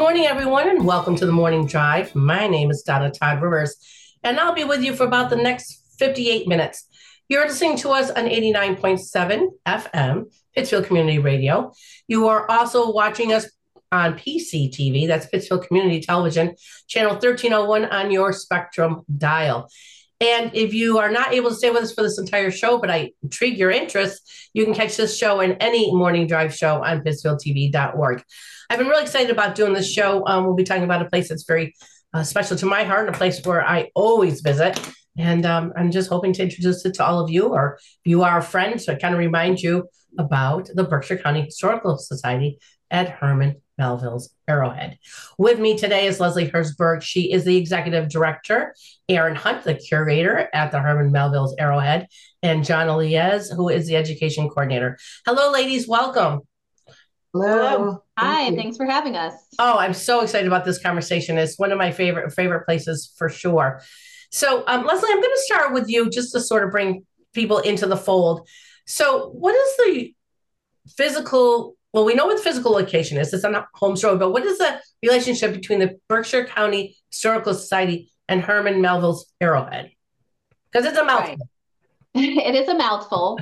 morning, everyone, and welcome to the Morning Drive. My name is Donna Todd Rivers, and I'll be with you for about the next 58 minutes. You're listening to us on 89.7 FM, Pittsfield Community Radio. You are also watching us on PCTV, that's Pittsfield Community Television, channel 1301 on your Spectrum dial. And if you are not able to stay with us for this entire show, but I intrigue your interest, you can catch this show in any morning drive show on pittsfieldtv.org. I've been really excited about doing this show. We'll be talking about a place that's very special to my heart and a place where I always visit. And I'm just hoping to introduce it to all of you, or if you are a friend, so I kind of remind you about the Berkshire County Historical Society at Herman Melville's Arrowhead. With me today is Leslie Herzberg. She is the executive director, Aaron Hunt, the curator at the Herman Melville's Arrowhead, and John Elias, who is the education coordinator. Hello, ladies. Welcome. Hello. Hi, thanks for having us. Oh, I'm so excited about this conversation. It's one of my favorite places for sure. So, Leslie, I'm going to start with you just to sort of bring people into the fold. So what is the physical, well, we know what the physical location is. It's on Holmes Road, but what is the relationship between the Berkshire County Historical Society and Herman Melville's Arrowhead? Because it's a mouthful. Right. It is a mouthful.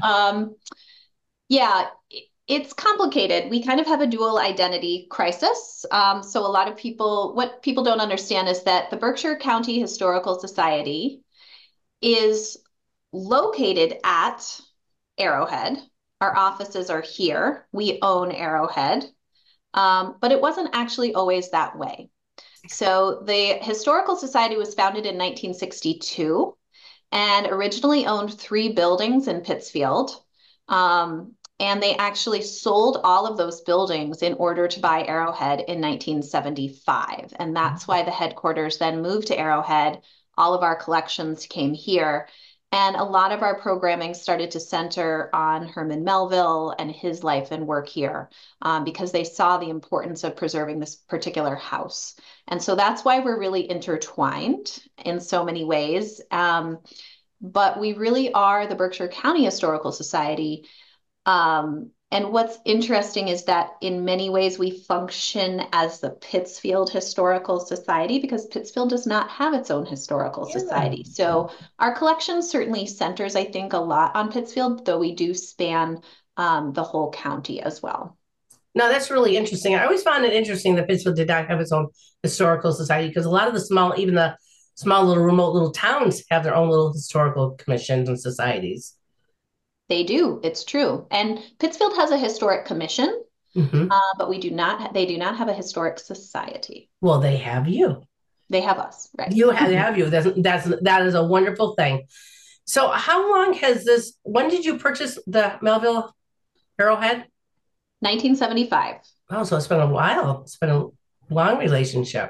It's complicated. We kind of have a dual identity crisis. So a lot of what people don't understand is that the Berkshire County Historical Society is located at Arrowhead. Our offices are here. We own Arrowhead, but it wasn't actually always that way. So the Historical Society was founded in 1962 and originally owned 3 buildings in Pittsfield. And they actually sold all of those buildings in order to buy Arrowhead in 1975. And that's why the headquarters then moved to Arrowhead. All of our collections came here. And a lot of our programming started to center on Herman Melville and his life and work here because they saw the importance of preserving this particular house. And so that's why we're really intertwined in so many ways. But we really are the Berkshire County Historical Society. And what's interesting is that in many ways we function as the Pittsfield Historical Society because Pittsfield does not have its own historical society. So our collection certainly centers, I think, a lot on Pittsfield, though we do span the whole county as well. No, that's really interesting. I always found it interesting that Pittsfield did not have its own historical society because a lot of the small little remote little towns have their own little historical commissions and societies. They do. It's true. And Pittsfield has a historic commission, but they do not have a historic society. Well, they have you. They have us, right? They have you. That is a wonderful thing. So how long when did you purchase the Melville Arrowhead? 1975. Oh, so it's been a while. It's been a long relationship.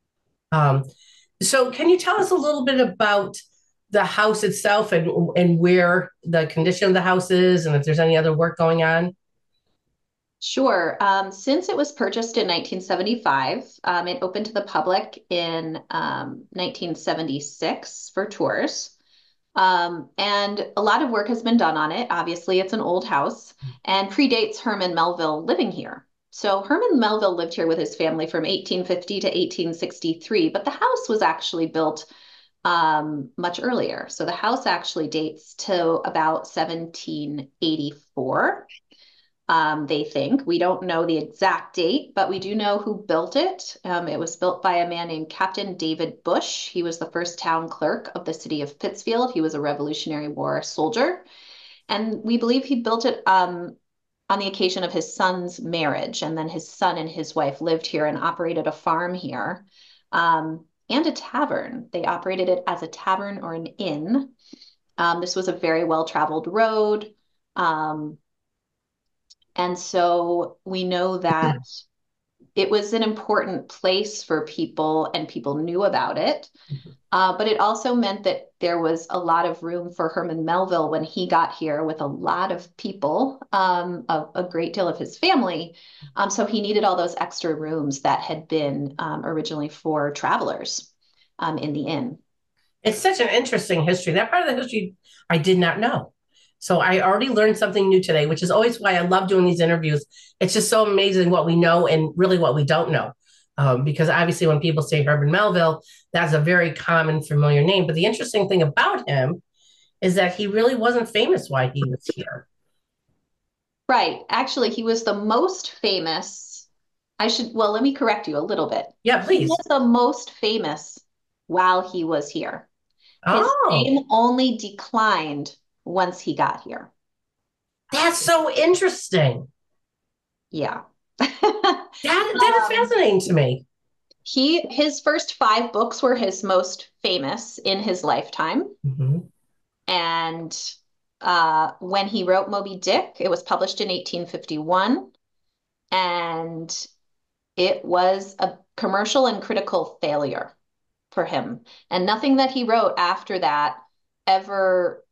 So can you tell us a little bit about the house itself and where the condition of the house is and if there's any other work going on? Sure. Since it was purchased in 1975, it opened to the public in 1976 for tours. And a lot of work has been done on it. Obviously, it's an old house and predates Herman Melville living here. So Herman Melville lived here with his family from 1850 to 1863, but the house was actually built much earlier. So the house actually dates to about 1784. They think. We don't know the exact date, but we do know who built it. It was built by a man named Captain David Bush. He was the first town clerk of the city of Pittsfield. He was a Revolutionary War soldier. And we believe he built it on the occasion of his son's marriage. And then his son and his wife lived here and operated a farm here. And a tavern. They operated it as a tavern or an inn. This was a very well-traveled road. And so we know that it was an important place for people and people knew about it. But it also meant that there was a lot of room for Herman Melville when he got here with a lot of people, a great deal of his family. So he needed all those extra rooms that had been originally for travelers in the inn. It's such an interesting history. That part of the history I did not know. So I already learned something new today, which is always why I love doing these interviews. It's just so amazing what we know and really what we don't know. because obviously when people say Herman Melville, that's a very common, familiar name. But the interesting thing about him is that he really wasn't famous while he was here. Right. Actually, he was the most famous. Well, let me correct you a little bit. Yeah, He please. was the most famous while he was here. His Oh, fame only declined once he got here. that's so interesting. Yeah. That is Um, fascinating to me. his first five books were his most famous in his lifetime. Mhm. And when he wrote Moby Dick, it was published in 1851, and it was a commercial and critical failure for him. And nothing that he wrote after that ever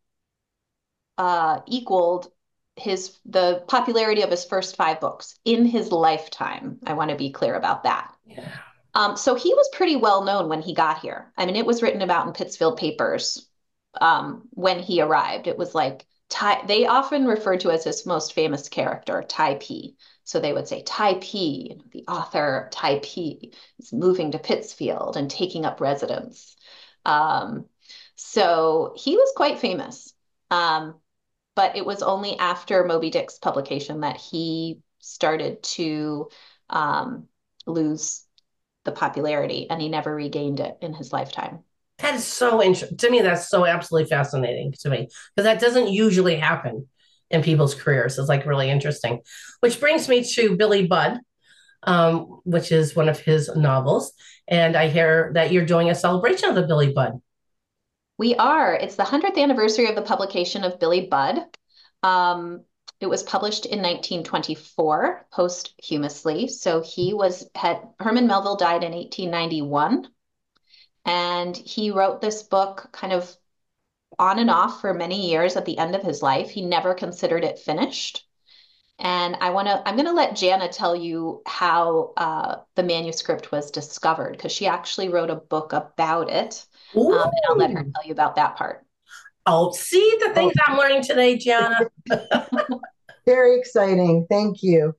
equaled the popularity of his first five books in his lifetime. I want to be clear about that. Yeah. So he was pretty well known when he got here. I mean, it was written about in Pittsfield papers when he arrived. It was like they often referred to as his most famous character, Tai P. So they would say Tai P, the author of Tai P, is moving to Pittsfield and taking up residence. Um, so he was quite famous. Um, but it was only after Moby Dick's publication that he started to lose the popularity, and he never regained it in his lifetime. That is so interesting. To me, that's so absolutely fascinating to me because that doesn't usually happen in people's careers. It's like really interesting. Which brings me to Billy Budd, which is one of his novels. And I hear that you're doing a celebration of the Billy Budd. We are. It's the 100th anniversary of the publication of Billy Budd. Um, it was published in 1924 posthumously. So Herman Melville died in 1891, and he wrote this book kind of on and off for many years at the end of his life. He never considered it finished. And I'm gonna let Jana tell you how the manuscript was discovered, because she actually wrote a book about it. And I'll let her Ooh. tell you about that part. Oh, see the Oh, things I'm learning today, Gianna. very exciting. Thank you.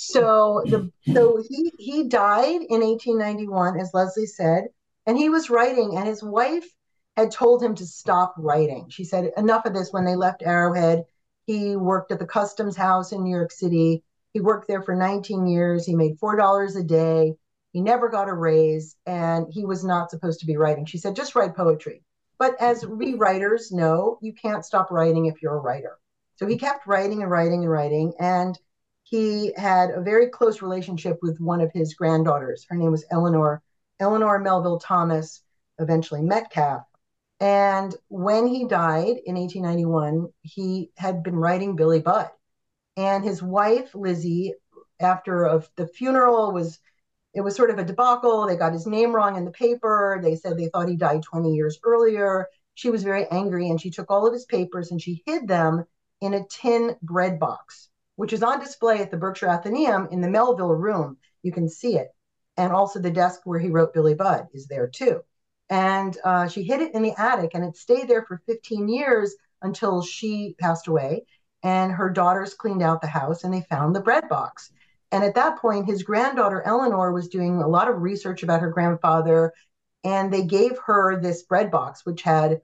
So he died in 1891, as Leslie said, and he was writing, and his wife had told him to stop writing. She said, enough of this. When they left Arrowhead, he worked at the customs house in New York City. He worked there for 19 years. He made $4 a day. He never got a raise, and he was not supposed to be writing. She said, just write poetry. But as we writers know, you can't stop writing if you're a writer. So he kept writing and writing and writing. And he had a very close relationship with one of his granddaughters. Her name was Eleanor Melville Thomas, eventually Metcalf. And when he died in 1891, he had been writing Billy Budd. And his wife, Lizzie, after the funeral it was sort of a debacle. They got his name wrong in the paper. They said they thought he died 20 years earlier. She was very angry, and she took all of his papers and she hid them in a tin bread box, which is on display at the Berkshire Atheneum in the Melville room. You can see it. And also the desk where he wrote Billy Budd is there too. And she hid it in the attic, and it stayed there for 15 years until she passed away. And her daughters cleaned out the house and they found the bread box. And at that point, his granddaughter Eleanor was doing a lot of research about her grandfather, and they gave her this bread box, which had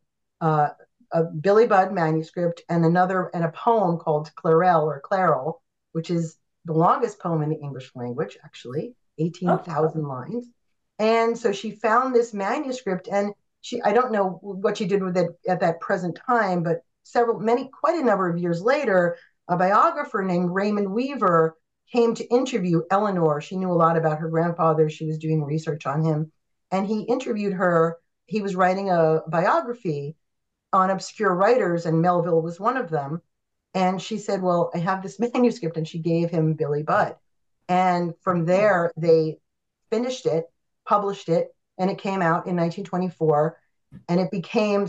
a Billy Budd manuscript and a poem called Clarel, which is the longest poem in the English language, actually, Oh, 18,000 lines. And so she found this manuscript, and I don't know what she did with it at that present time, but quite a number of years later, a biographer named Raymond Weaver came to interview Eleanor. She knew a lot about her grandfather. She was doing research on him. And he interviewed her. He was writing a biography on obscure writers, and Melville was one of them. And she said, well, I have this manuscript. And she gave him Billy Budd. And from there, they finished it, published it, and it came out in 1924. And it became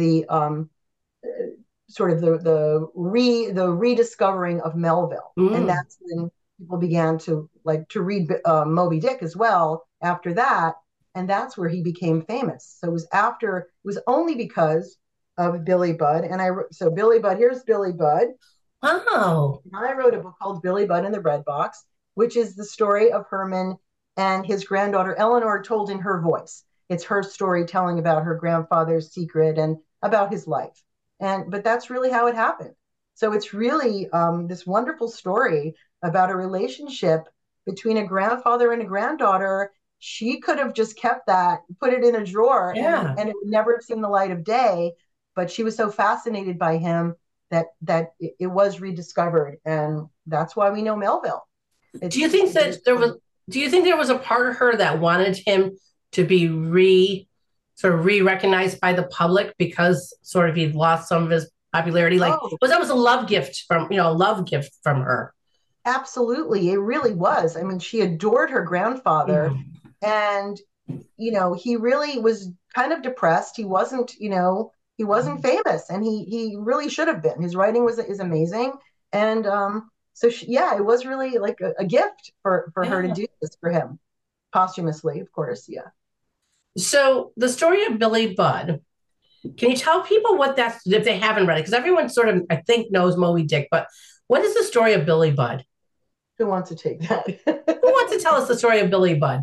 the rediscovering of Melville. And mm. that's when people began to read Moby Dick as well after that. And that's where he became famous. So it was only because of Billy Budd. So Billy Budd, here's Billy Budd. Wow. I wrote a book called Billy Budd and the Bread Box, which is the story of Herman and his granddaughter Eleanor told in her voice. It's her story telling about her grandfather's secret and about his life. But that's really how it happened. So it's really this wonderful story about a relationship between a grandfather and a granddaughter. She could have just kept that, put it in a drawer, and it would never have seen the light of day. But she was so fascinated by him that it was rediscovered, and that's why we know Melville. Do you think that there was? Do you think there was a part of her that wanted him to be re-recognized by the public because sort of he'd lost some of his popularity? Like, that was a love gift from her. Absolutely, it really was. I mean, she adored her grandfather, and he really was kind of depressed. He wasn't famous, and he really should have been. His writing is amazing, and so it was really like a gift for her to do this for him posthumously, of course. Yeah. So the story of Billy Budd, can you tell people what that's, if they haven't read it? Because everyone sort of, I think, knows Moby Dick, but what is the story of Billy Budd? Who wants to take that? Who wants to tell us the story of Billy Budd?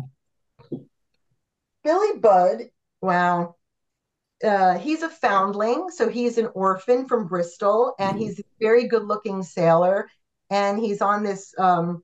Billy Budd, wow. He's a foundling, so he's an orphan from Bristol, and he's a very good-looking sailor, and he's on this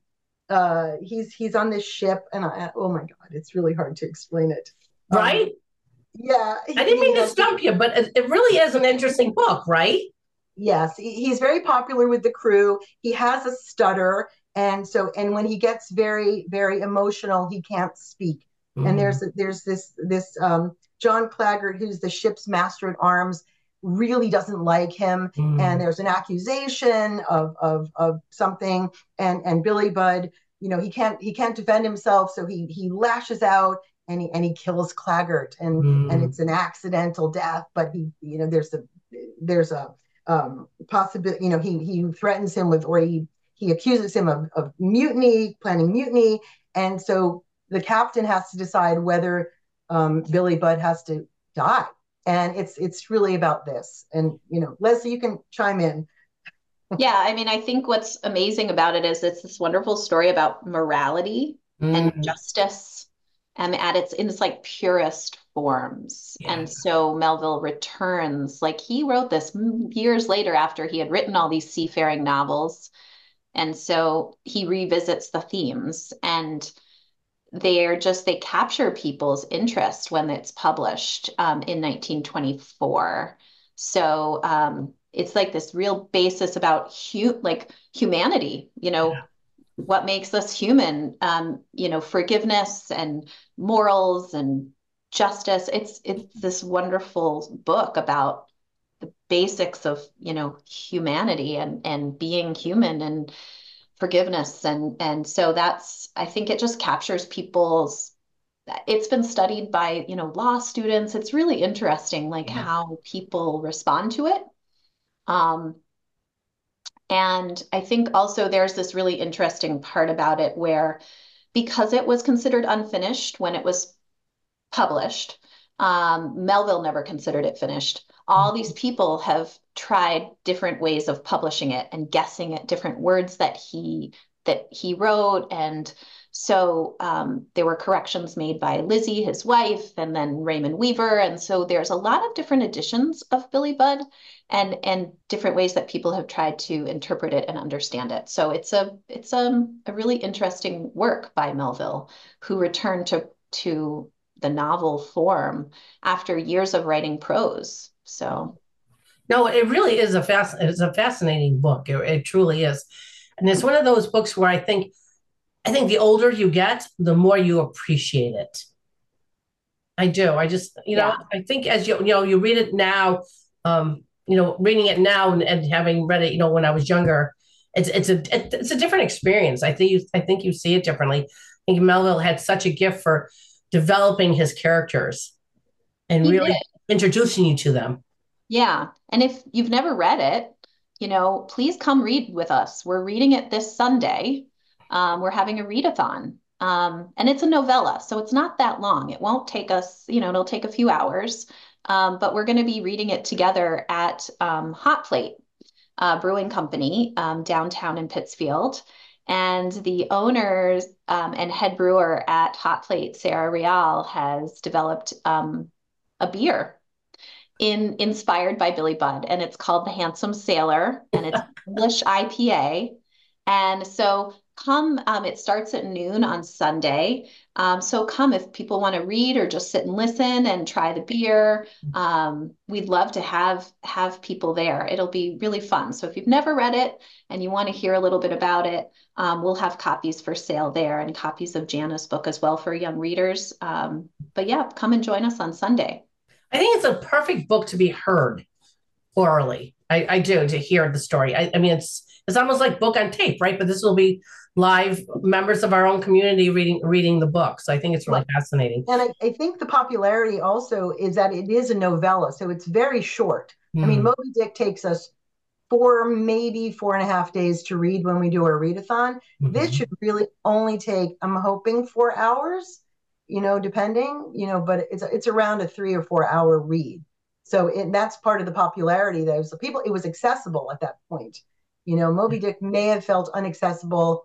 he's on this ship, and oh my God, it's really hard to explain it. Right? Yeah. I didn't mean to stump you, but it really is an interesting book, right? Yes, he's very popular with the crew. He has a stutter, and when he gets very, very emotional, he can't speak. And there's this John Claggart, who's the ship's master at arms, really doesn't like him, and there's an accusation of something, and Billy Budd, he can't defend himself, so he lashes out, and he kills Claggart, and it's an accidental death, but there's a possibility, he threatens him with, or he accuses him of mutiny, planning mutiny, and so the captain has to decide whether Billy Budd has to die. And it's really about this. And, Leslie, you can chime in. Yeah, I mean, I think what's amazing about it is it's this wonderful story about morality and justice, in its like purest forms. Yeah. And so Melville returns, like he wrote this years later after he had written all these seafaring novels. And so he revisits the themes, and they capture people's interest when it's published in 1924. So it's like this real basis about humanity, what makes us human, forgiveness and morals and justice. It's this wonderful book about the basics of, humanity and being human and forgiveness. And so I think it just captures it's been studied by, law students. It's really interesting, how people respond to it. And I think also there's this really interesting part about it where, because it was considered unfinished when it was published, Melville never considered it finished. All these people have tried different ways of publishing it and guessing at different words that he wrote. And so there were corrections made by Lizzie, his wife, and then Raymond Weaver. And so there's a lot of different editions of Billy Budd and different ways that people have tried to interpret it and understand it. So it's a really interesting work by Melville, who returned to the novel form after years of writing prose. So, no, it really is it's a fascinating book. It truly is, and it's one of those books where I think the older you get, the more you appreciate it. I do. I just, I think as you read it now, reading it now and having read it, when I was younger, it's a different experience. I think you see it differently. I think Melville had such a gift for developing his characters and really introducing you to them. Yeah. And if you've never read it, please come read with us. We're reading it this Sunday. We're having a readathon. And it's a novella, so it's not that long. It won't take us, it'll take a few hours. But we're going to be reading it together at Hot Plate Brewing Company downtown in Pittsfield. And the owners and head brewer at Hot Plate, Sarah Real, has developed a beer inspired by Billy Budd, and it's called the Handsome Sailor, and it's English IPA. And so come, it starts at noon on Sunday. So come if people want to read or just sit and listen and try the beer. We'd love to have people there. It'll be really fun. So if you've never read it and you want to hear a little bit about it, we'll have copies for sale there and copies of Jana's book as well for young readers. But yeah, come and join us on Sunday. I think it's a perfect book to be heard orally. I do, to hear the story. I mean, it's almost like book on tape, right? But this will be live members of our own community reading the book. So I think it's really fascinating. And I think the popularity also is that it is a novella, so it's very short. I mean, Moby Dick takes us maybe 4.5 days to read when we do our readathon. This should really only take, I'm hoping, 4 hours, depending, but it's around a 3 or 4 hour read. So that's part of the popularity that it was accessible at that point. Moby Dick may have felt inaccessible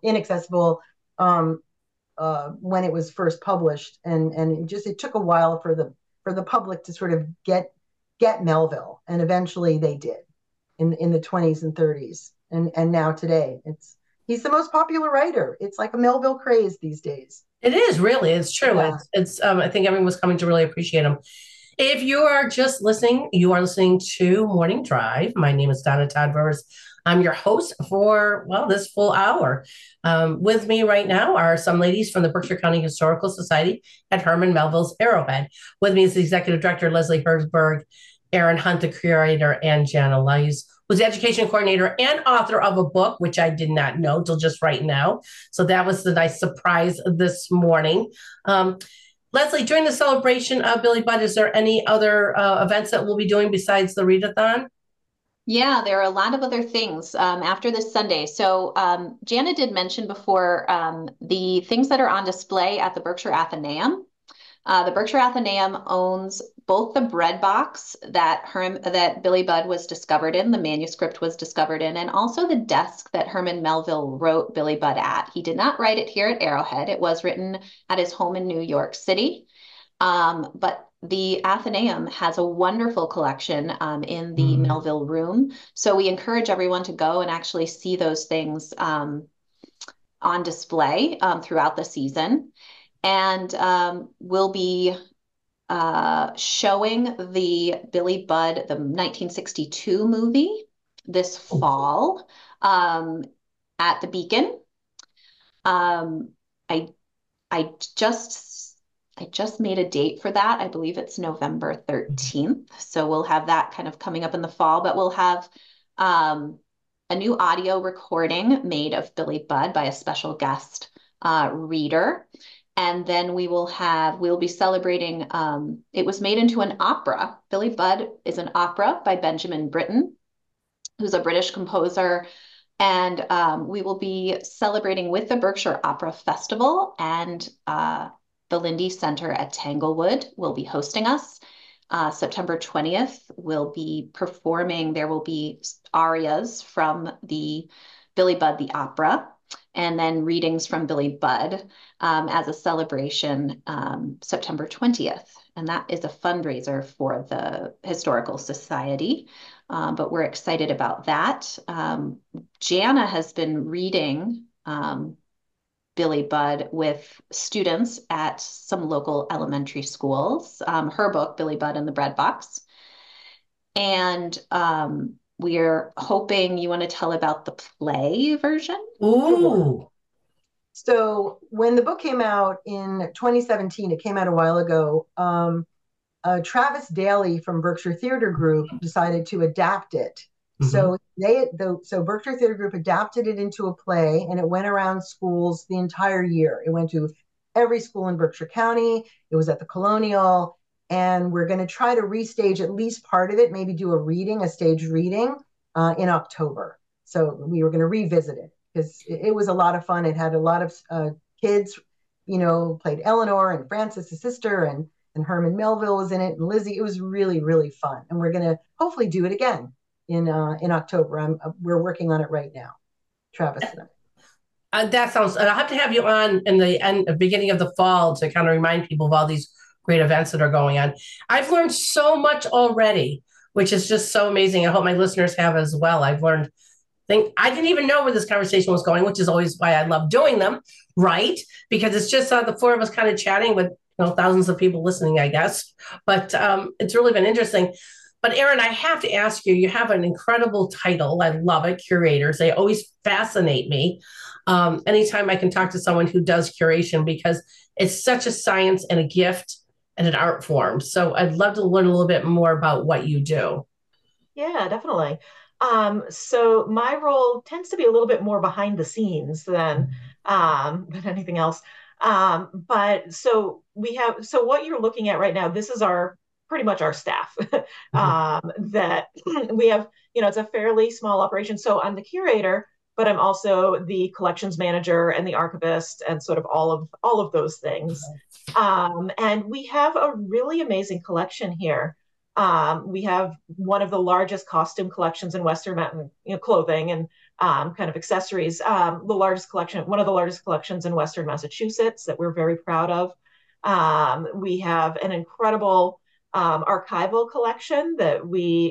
when it was first published, and it took a while for the public to sort of get Melville, and eventually they did in the 20s and 30s, and now today he's the most popular writer. It's like a Melville craze these days. It is, really. It's true. Yeah. It's I think everyone was coming to really appreciate him. If you are just listening, you are listening to Morning Drive. My name is Donna Todd Rivers. I'm your host for, this full hour. With me right now are some ladies from the Berkshire County Historical Society at Herman Melville's Arrowhead. With me is the Executive Director, Leslie Herzberg, Aaron Hunt, the curator, and Jana Leis, who's the education coordinator and author of a book, which I did not know till just right now. So that was the nice surprise this morning. Leslie, during the celebration of Billy Budd, is there any other events that we'll be doing besides the readathon? Yeah, there are a lot of other things after this Sunday. So Jana did mention before the things that are on display at the Berkshire Athenaeum. The Berkshire Athenaeum owns both the bread box that Billy Budd was discovered in, the manuscript was discovered in, and also the desk that Herman Melville wrote Billy Budd at. He did not write it here at Arrowhead. It was written at his home in New York City. But the Athenaeum has a wonderful collection in the Melville Room. So we encourage everyone to go and actually see those things on display throughout the season. And we'll be showing the Billy Budd, the 1962 movie this fall at the Beacon. I just made a date for that. I believe it's November 13th. So we'll have that kind of coming up in the fall, but we'll have a new audio recording made of Billy Budd by a special guest reader. And then we'll be celebrating, it was made into an opera. Billy Budd is an opera by Benjamin Britten, who's a British composer. And we will be celebrating with the Berkshire Opera Festival, and the Lindy Center at Tanglewood will be hosting us. September 20th, we'll be performing. There will be arias from the Billy Budd, the opera, and then readings from Billy Budd as a celebration September 20th. And that is a fundraiser for the Historical Society. But we're excited about that. Jana has been reading Billy Budd with students at some local elementary schools, her book, Billy Budd and the Bread Box. And we're hoping you want to tell about the play version. Ooh. So when the book came out in 2017, it came out a while ago, Travis Daly from Berkshire Theater Group decided to adapt it. So Berkshire Theater Group adapted it into a play, and it went around schools the entire year. It went to every school in Berkshire County. It was at the Colonial, and we're going to try to restage at least part of it, maybe do a staged reading in October. So we were going to revisit it because it was a lot of fun. It had a lot of kids, played Eleanor and Frances, his sister, and Herman Melville was in it, and Lizzie. It was really, really fun, and we're going to hopefully do it again in October. We're working on it right now, Travis and I. That sounds. I'll have to have you on in the beginning of the fall to kind of remind people of all these great events that are going on. I've learned so much already, which is just so amazing. I hope my listeners have as well. I've learned things I didn't even know where this conversation was going, which is always why I love doing them, right? Because it's just the four of us kind of chatting with thousands of people listening, I guess. But it's really been interesting. But Erin, I have to ask you, you have an incredible title. I love it, curators. They always fascinate me. Anytime I can talk to someone who does curation, because it's such a science and a gift and an art form. So I'd love to learn a little bit more about what you do. Yeah, definitely. So my role tends to be a little bit more behind the scenes than anything else. But so we have, so what you're looking at right now, this is our pretty much our staff. Mhm. That we have, it's a fairly small operation. So I'm the curator, but I'm also the collections manager and the archivist and sort of all of those things. And we have a really amazing collection here. We have one of the largest costume collections in Western Mountain, clothing and kind of accessories. The largest collection, one of the largest collections in Western Massachusetts that we're very proud of. We have an incredible archival collection that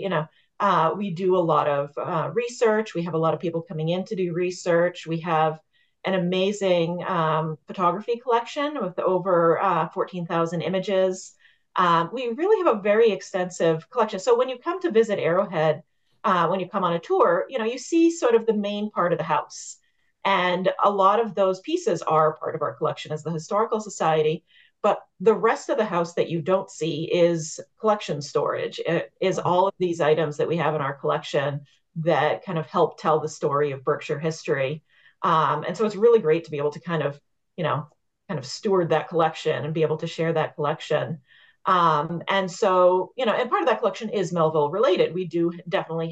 we do a lot of research. We have a lot of people coming in to do research. We have an amazing photography collection with over 14,000 images. We really have a very extensive collection. So when you come to visit Arrowhead, when you come on a tour, you see sort of the main part of the house. And a lot of those pieces are part of our collection as the Historical Society. But the rest of the house that you don't see is collection storage. It is all of these items that we have in our collection that kind of help tell the story of Berkshire history. And so it's really great to be able to kind of steward that collection and be able to share that collection. And so, and part of that collection is Melville related. We do definitely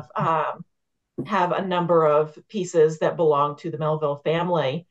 have a number of pieces that belong to the Melville family.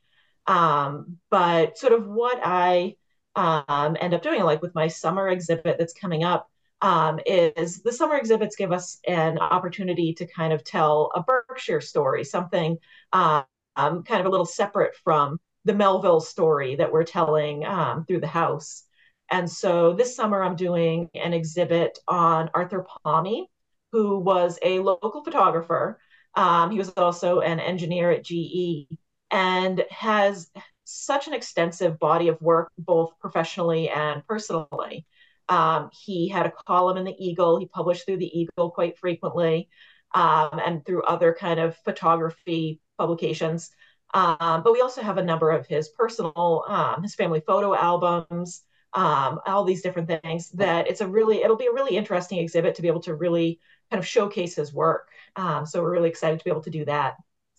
But sort of what I end up doing, like with my summer exhibit that's coming up, is the summer exhibits give us an opportunity to kind of tell a Berkshire story, something kind of a little separate from the Melville story that we're telling through the house. And so this summer, I'm doing an exhibit on Arthur Palmy, who was a local photographer. He was also an engineer at GE and has such an extensive body of work, both professionally and personally. He had a column in the Eagle. He published through the Eagle quite frequently, and through other kind of photography publications. But we also have a number of his personal, his family photo albums, all these different things that it'll be a really interesting exhibit to be able to really kind of showcase his work. So we're really excited to be able to do that.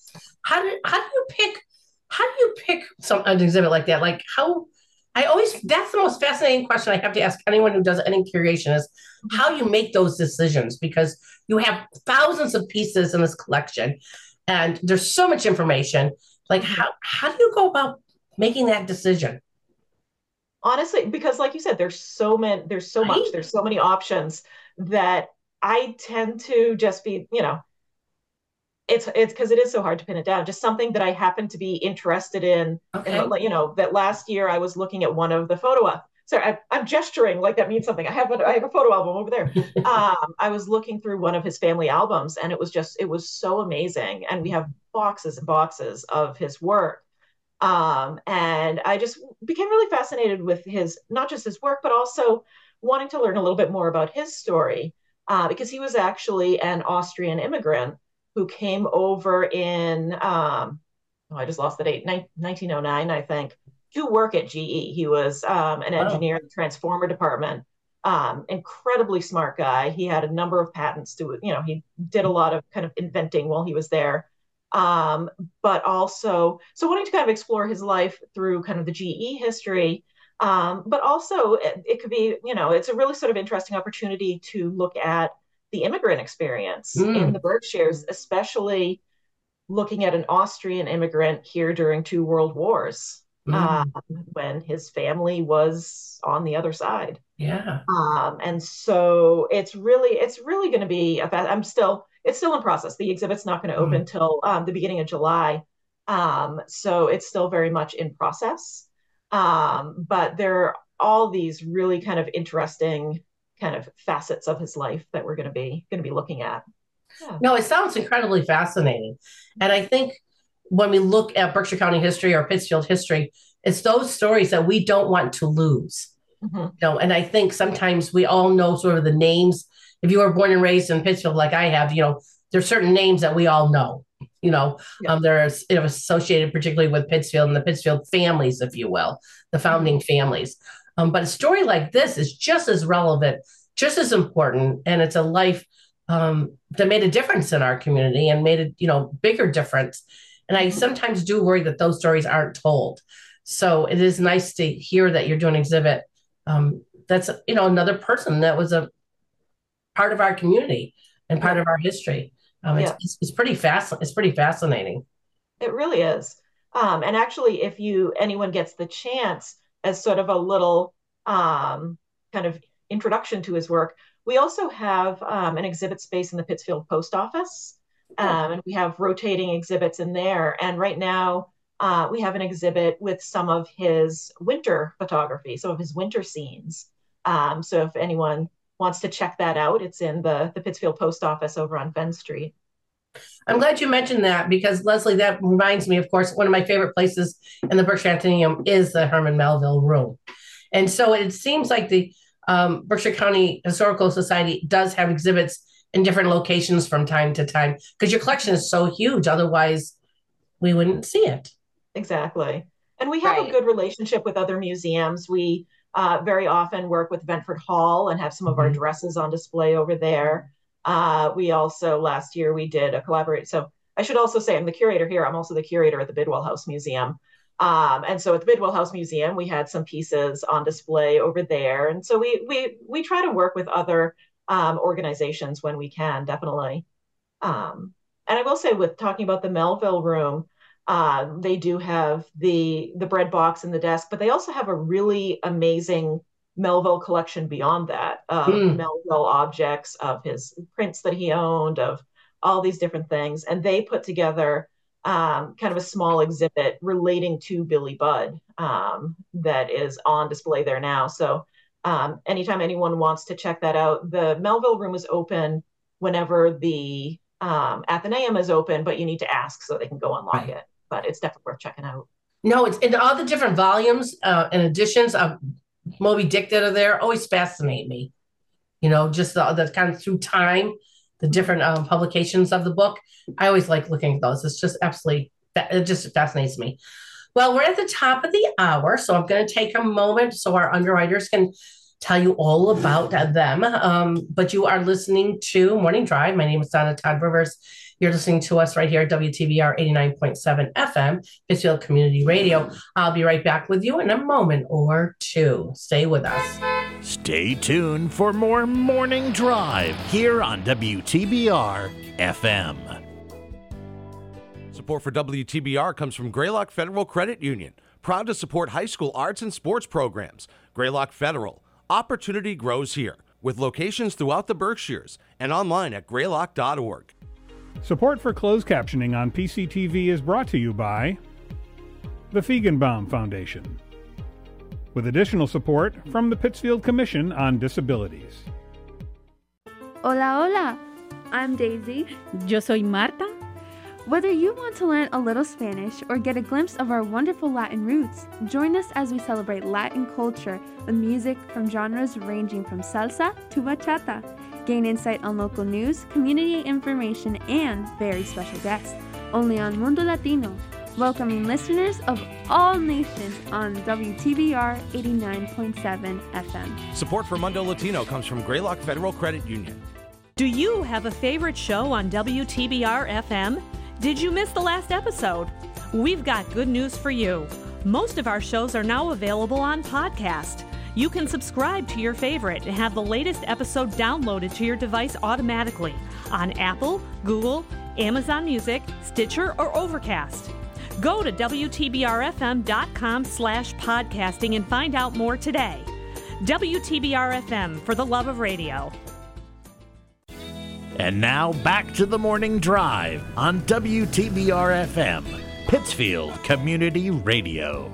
How do you pick an exhibit like that? Like how I always that's the most fascinating question I have to ask anyone who does any curation is how you make those decisions because you have thousands of pieces in this collection and there's so much information. Like how do you go about making that decision? Honestly, because like you said, there's so much, Right? there's so many options that I tend to just be, it's because it is so hard to pin it down. Just something that I happen to be interested in, and Okay. that last year I was looking at one of the photo. Sorry, I'm gesturing like that means something. I have a photo album over there. I was looking through one of his family albums, and it was so amazing. And we have boxes and boxes of his work. And I just became really fascinated with his, not just his work, but also wanting to learn a little bit more about his story, because he was actually an Austrian immigrant who came over in, I just lost the date, 1909, I think, to work at GE. He was an Oh, engineer in the transformer department. Incredibly smart guy. He had a number of patents to, he did a lot of kind of inventing while he was there. Um, but also, so wanting to kind of explore his life through kind of the GE history. But also, it could be, it's a really sort of interesting opportunity to look at the immigrant experience in mm, the Berkshires, especially looking at an Austrian immigrant here during two world wars, mm, when his family was on the other side. yeah. And so it's really going to be it's still in process. The exhibit's not going to Mm, open till the beginning of July. So it's still very much in process. But there are all these really kind of interesting kind of facets of his life that we're going to be looking at. Yeah. No, it sounds incredibly fascinating. And I think when we look at Berkshire County history or Pittsfield history, it's those stories that we don't want to lose. And I think sometimes we all know sort of the names. If you were born and raised in Pittsfield like I have, there's certain names that we all know. They're associated particularly with Pittsfield and the Pittsfield families, if you will, the founding families. But a story like this is just as relevant, just as important, and it's a life that made a difference in our community and made a bigger difference. And I sometimes do worry that those stories aren't told. So it is nice to hear that you're doing an exhibit that's another person that was a part of our community and part of our history. It's pretty fascinating. It really is. And actually, if anyone gets the chance, as sort of a little kind of introduction to his work, we also have an exhibit space in the Pittsfield Post Office, and we have rotating exhibits in there. And right now, we have an exhibit with some of his winter photography, some of his winter scenes. So if anyone wants to check that out, it's in the Pittsfield Post Office over on Fenn Street. I'm glad you mentioned that because, Leslie, that reminds me, of course, one of my favorite places in the Berkshire Athenaeum is the Herman Melville Room. And so it seems like the Berkshire County Historical Society does have exhibits in different locations from time to time because your collection is so huge. Otherwise, we wouldn't see it. Exactly. And we have a good relationship with other museums. We very often work with Ventford Hall and have some of our dresses on display over there. We also, last year, we did a collaborate. So I should also say I'm the curator here. I'm also the curator at the Bidwell House Museum. And so at the Bidwell House Museum, we had some pieces on display over there. And so we try to work with other organizations when we can, definitely. And I will say, with talking about the Melville Room, they do have the bread box and the desk, but they also have a really amazing Melville collection beyond that, of Melville objects, of his prints that he owned, of all these different things. And they put together kind of a small exhibit relating to Billy Budd that is on display there now. So anytime anyone wants to check that out, the Melville Room is open whenever the Athenaeum is open, but you need to ask so they can go unlock it. But it's definitely worth checking out. No, it's in all the different volumes and editions of Moby Dick that are there always fascinate me. Just the kind of through time, the different publications of the book. I always like looking at those. It's just absolutely, it just fascinates me. Well, we're at the top of the hour, so I'm going to take a moment so our underwriters can tell you all about them. But you are listening to Morning Drive. My name is Donna Todd Rivers. You're listening to us right here at WTBR 89.7 FM, Pittsfield Community Radio. I'll be right back with you in a moment or two. Stay with us. Stay tuned for more Morning Drive here on WTBR FM. Support for WTBR comes from Greylock Federal Credit Union, proud to support high school arts and sports programs. Greylock Federal, opportunity grows here, with locations throughout the Berkshires and online at greylock.org. Support for closed captioning on PCTV is brought to you by the Feigenbaum Foundation, with additional support from the Pittsfield Commission on Disabilities. Hola, hola. I'm Daisy. Yo soy Marta. Whether you want to learn a little Spanish or get a glimpse of our wonderful Latin roots, join us as we celebrate Latin culture with music from genres ranging from salsa to bachata. Gain insight on local news, community information, and very special guests. Only on Mundo Latino, welcoming listeners of all nations on WTBR 89.7 FM. Support for Mundo Latino comes from Greylock Federal Credit Union. Do you have a favorite show on WTBR FM? Did you miss the last episode? We've got good news for you. Most of our shows are now available on podcast. You can subscribe to your favorite and have the latest episode downloaded to your device automatically on Apple, Google, Amazon Music, Stitcher, or Overcast. Go to WTBRFM.com/podcasting and find out more today. WTBR FM, for the love of radio. And now back to the Morning Drive on WTBR FM. Pittsfield Community Radio.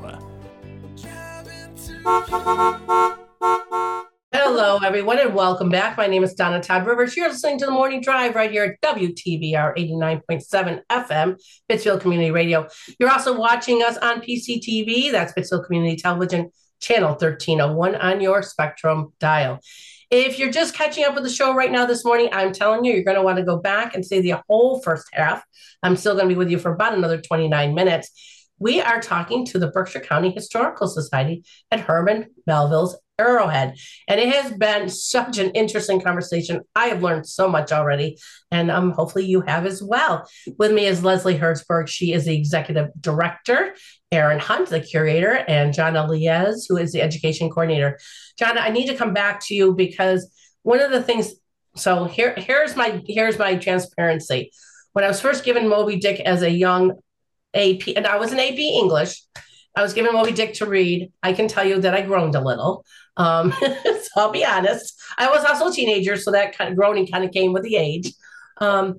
Hello, everyone, and welcome back. My name is Donna Todd Rivers. You're listening to The Morning Drive right here at WTBR 89.7 FM, Pittsfield Community Radio. You're also watching us on PCTV. That's Pittsfield Community Television, channel 1301 on your Spectrum dial. If you're just catching up with the show right now this morning, I'm telling you, you're going to want to go back and see the whole first half. I'm still going to be with you for about another 29 minutes. We are talking to the Berkshire County Historical Society at Herman Melville's Arrowhead. And it has been such an interesting conversation. I have learned so much already, and hopefully you have as well. With me is Leslie Hertzberg. She is the executive director, Aaron Hunt, the curator, and Jonna Liez, who is the education coordinator. Jonna, I need to come back to you because one of the things, so here's my transparency. When I was first given Moby Dick as a young AP, and I was an AP English, I was given Moby Dick to read. I can tell you that I groaned a little. So I'll be honest. I was also a teenager, so that kind of groaning kind of came with the age. But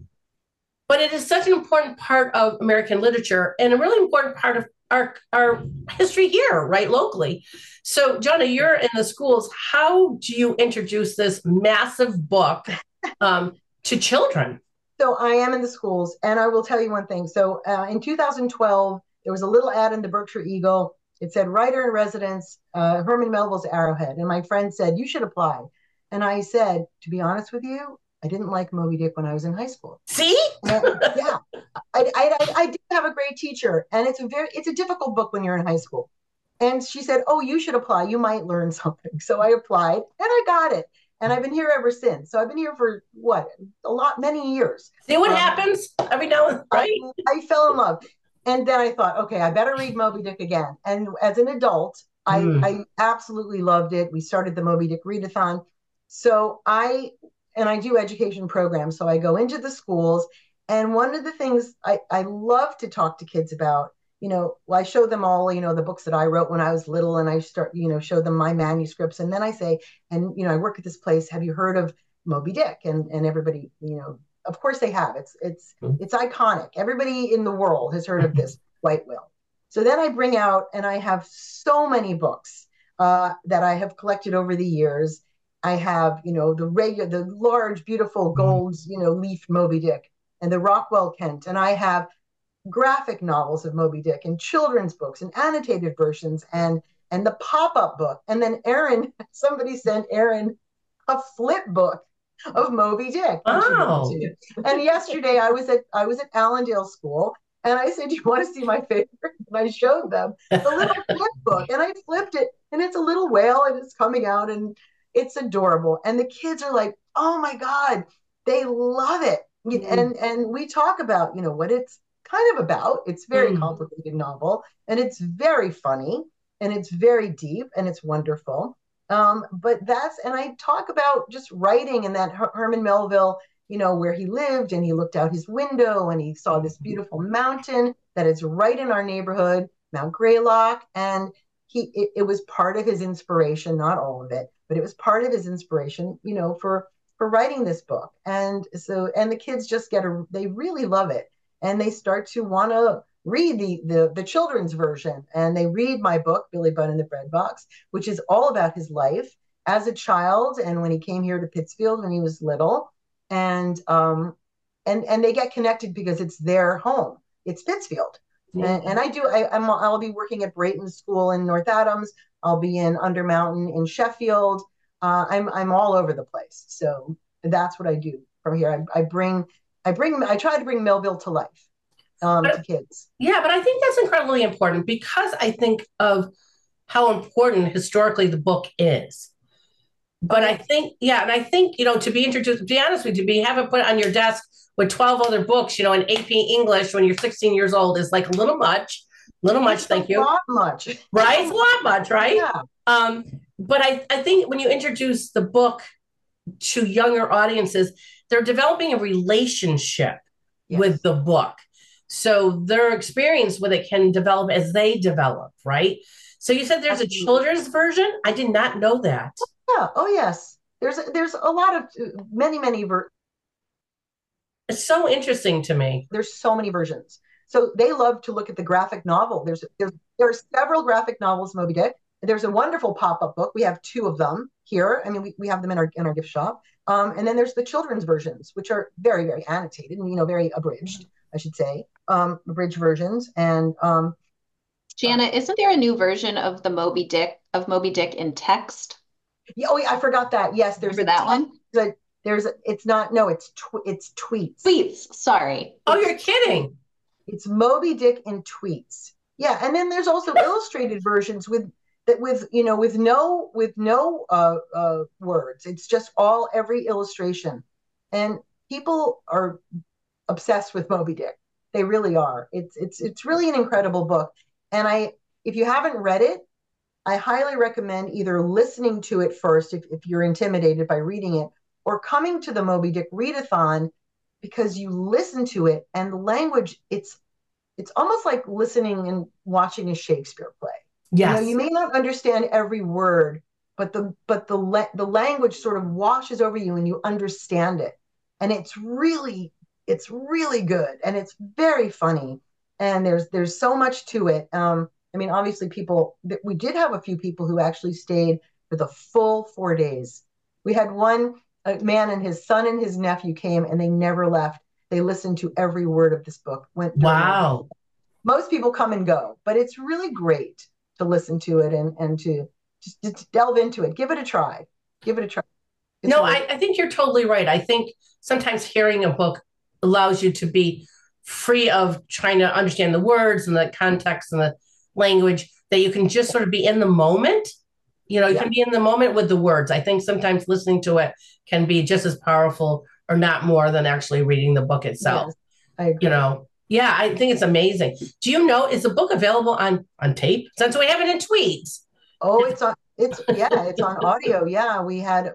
it is such an important part of American literature and a really important part of our history here, right, locally. So, Jonna, you're in the schools. How do you introduce this massive book to children? So I am in the schools, and I will tell you one thing. So in 2012, there was a little ad in the Berkshire Eagle. It said, writer in residence, Herman Melville's Arrowhead. And my friend said, you should apply. And I said, to be honest with you, I didn't like Moby Dick when I was in high school. See? Yeah. I did have a great teacher, and it's a difficult book when you're in high school. And she said, oh, you should apply. You might learn something. So I applied, and I got it. And I've been here ever since. So I've been here for many years. See what happens every now and then, right? I fell in love. And then I thought, okay, I better read Moby Dick again. And as an adult, I absolutely loved it. We started the Moby Dick readathon. So I do education programs. So I go into the schools. And one of the things I love to talk to kids about, I show them all, the books that I wrote when I was little, and I start, show them my manuscripts. And then I say, and, I work at this place. Have you heard of Moby Dick? And everybody, of course they have. It's iconic. Everybody in the world has heard of this white whale. So then I bring out, and I have so many books that I have collected over the years. I have, the large, beautiful gold, leaf Moby Dick and the Rockwell Kent. And I have graphic novels of Moby Dick and children's books and annotated versions and the pop-up book. And then somebody sent Aaron a flip book of Moby Dick. Wow. And yesterday I was at Allendale School, and I said, do you want to see my favorite? And I showed them the little flip book, and I flipped it, and it's a little whale, and it's coming out, and it's adorable. And the kids are like, oh my God, they love it. And we talk about, what it's kind of about. It's a very complicated novel, and it's very funny, and it's very deep, and it's wonderful. But and I talk about just writing, and that Herman Melville, where he lived, and he looked out his window and he saw this beautiful mountain that is right in our neighborhood, Mount Greylock. And it was part of his inspiration, not all of it, but it was part of his inspiration, for writing this book. And the kids just they really love it. And they start to want to read the children's version. And they read my book, Billy Budd and the Bread Box, which is all about his life as a child and when he came here to Pittsfield when he was little. And they get connected because it's their home. It's Pittsfield. Yeah. And I'll be working at Brayton School in North Adams. I'll be in Undermountain in Sheffield. I'm all over the place. So that's what I do from here. I try to bring Melville to life to kids. Yeah, but I think that's incredibly important because I think of how important historically the book is. But I think, to be introduced, to be honest with you, have it put on your desk with 12 other books, in AP English when you're 16 years old is like a little much. Thank you. A lot much. Right? It's a lot much, right? Yeah. But I think when you introduce the book to younger audiences, they're developing a relationship with the book. So their experience with it can develop as they develop, right? So you said there's a children's version? I did not know that. Yeah. Oh, yes. There's a lot of many versions. It's so interesting to me. There's so many versions. So they love to look at the graphic novel. There are several graphic novels, Moby Dick. There's a wonderful pop-up book. We have 2 of them here. I mean, we have them in our gift shop. And then there's the children's versions, which are very, very annotated and, very abridged, I should say, abridged versions. And Jana, isn't there a new version of Moby Dick in text? Yeah, I forgot that. Yes, there's that one. It's tweets. Tweets. Sorry. Oh, you're kidding. It's Moby Dick in tweets. Yeah, and then there's also illustrated versions with no words. It's just every illustration, and people are obsessed with Moby Dick. They really are. It's really an incredible book. And if you haven't read it, I highly recommend either listening to it first if you're intimidated by reading it, or coming to the Moby Dick readathon, because you listen to it and the language, it's almost like listening and watching a Shakespeare play. Yes. You may not understand every word, but the language sort of washes over you and you understand it. And it's really good, and it's very funny, and there's so much to it. I mean, obviously we did have a few people who actually stayed for the full 4 days. We had one man and his son and his nephew came, and they never left. They listened to every word of this book. Wow. Most people come and go, but it's really great to listen to it and to just delve into it. Give it a try. I think you're totally right. I think sometimes hearing a book allows you to be free of trying to understand the words and the context and the language, that you can just sort of be in the moment. You can be in the moment with the words. I think sometimes listening to it can be just as powerful or not more than actually reading the book itself. Yes, I agree. Yeah, I think it's amazing. Do you know, is the book available on tape? Since we have it in tweets. Oh, it's on audio. Yeah, we had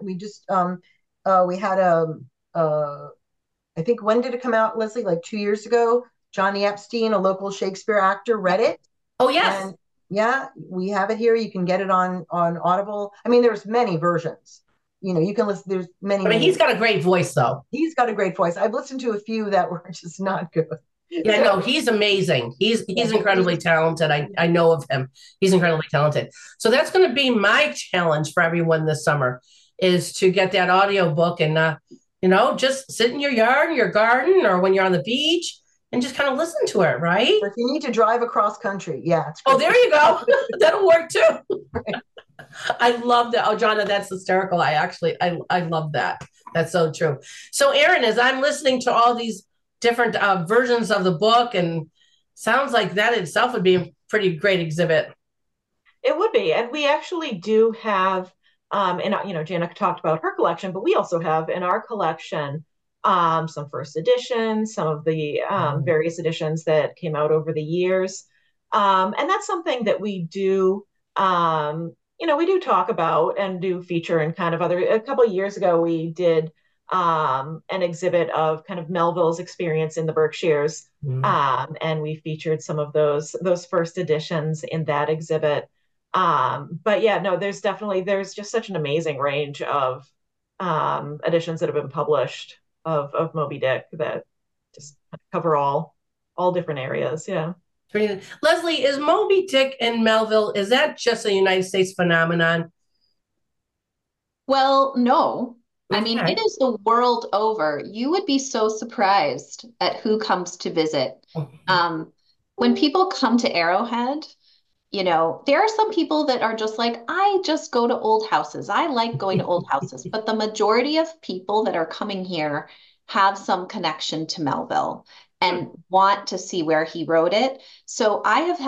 I think, when did it come out, Leslie? Like 2 years ago. Johnny Epstein, a local Shakespeare actor, read it. Oh, yes. And yeah, we have it here. You can get it on Audible. I mean, there's many versions. You can listen. There's many. I mean, he's got a great voice, though. He's got a great voice. I've listened to a few that were just not good. Yeah, no, he's amazing. He's incredibly talented. I know of him. He's incredibly talented. So that's going to be my challenge for everyone this summer, is to get that audio book and, just sit in your yard, your garden, or when you're on the beach and just kind of listen to it, right? Or if you need to drive across country. Yeah. It's great. Oh, there you go. That'll work too. Right. I love that. Oh, Jonna, that's hysterical. I love that. That's so true. So, Erin, as I'm listening to all these different versions of the book, and sounds like that itself would be a pretty great exhibit. It would be. And we actually do have, Jana talked about her collection, but we also have in our collection some first editions, some of the various editions that came out over the years. And that's something that we do, we do talk about and do feature in kind of a couple of years ago, we did an exhibit of kind of Melville's experience in the Berkshires. And we featured some of those first editions in that exhibit. But yeah, no, there's just such an amazing range of editions that have been published of Moby Dick that just cover all different areas. Yeah. Leslie, is Moby Dick and Melville, is that just a United States phenomenon? Well, no. Okay. I mean, it is the world over. You would be so surprised at who comes to visit. When people come to Arrowhead, there are some people that are just like, I just go to old houses. I like going to old houses. But the majority of people that are coming here have some connection to Melville and want to see where he wrote it. So